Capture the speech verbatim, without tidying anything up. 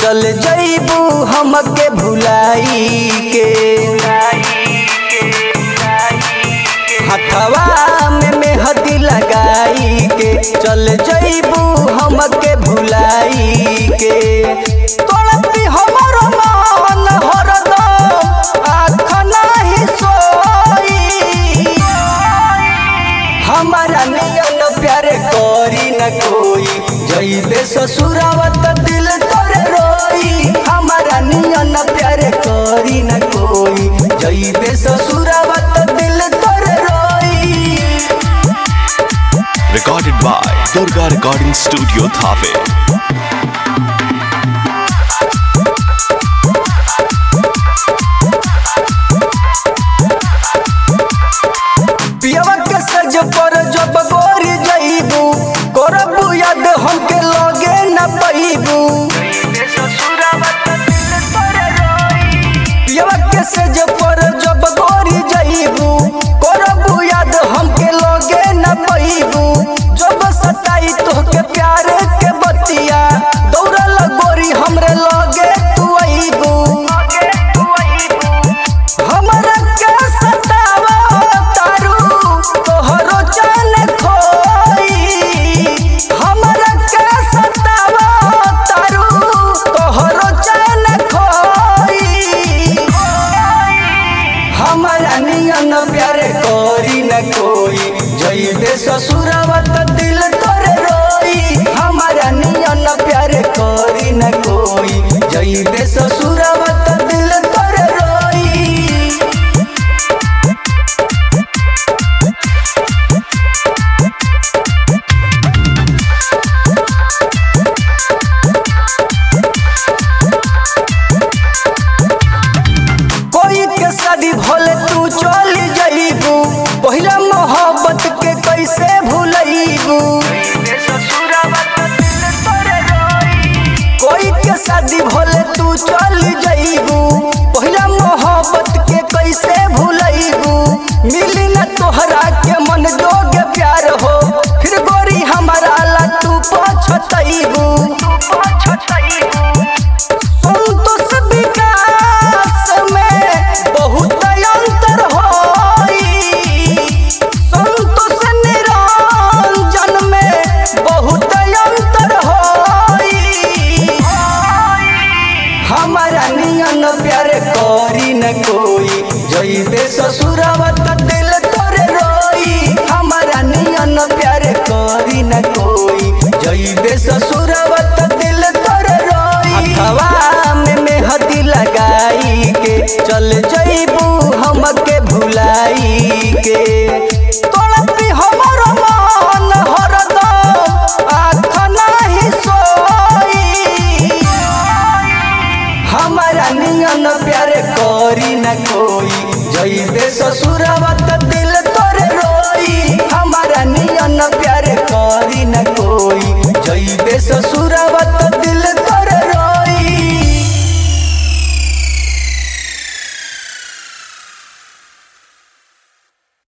चल जइबू हमके भुलाई के हथवा में मेहंदी लगाई के चल जइबू हमके भुलाई के तड़पी हमर मन हरदम आँख नाही सोई हमारा नियन प्यार करी न कोई जइबे ससुरावा त दिल तोरे रोई हमारा नियन प्यार करी न कोई जइबे ससुरावा त दिल तोरे रोई। Recorded by Durga Recording Studio Thave। पियवा के सज पर जब गोरी जइबू करबू याद हमके लगे न पैबू पियवा के सज पर जब गोरी जइबू करबू याद हमके लगे न पैबू जब सताई तोहके प्यार के बतिया दौड़ल गोरी हमरे लगे तू अइबू हमरा के सतावा तारू तोहरो चैन खोई हमरा के सतावा तारू तोहरो चैन खोई हमरा नियन प्यार करी न कोई जइबे ससुरावा त दिल तोरे रोई हमरा नियन प्यार करी न कोई जइबे ससुरावा त दिल तोरे रोई। कोई के शादी भले तू चल जइबू पहिला मोहब्बत के कैसे भूलइबू कोई के शादी भले तू चल जइबू पहिला मोहब्बत के कैसे भूलइबू मिली न तोहरा के मन जोग प्यार हो फिर गोरी हमारा ला तू पछतइबू संतोष विकास में बहुत अंतर होई संतोष निरंजन में बहुत अंतर होई हमारा नियन प्यार करी न कोई जइबे ससुरावा त दिल तोरे रोई हमारा नियन प्यार करी न कोई जइबे ससुरावा त दिल तोरे रोई हथवा में मेहंदी लगाई के चल जइबू हमके भुलाई के तड़पी हमर मन हरदम आँख नाही सोई हमारा नियन प्यार करी न कोई जइबे ससुरावा त दिल तोरे रोई हमारा नियन प्यार करी न कोई जइबे ससुर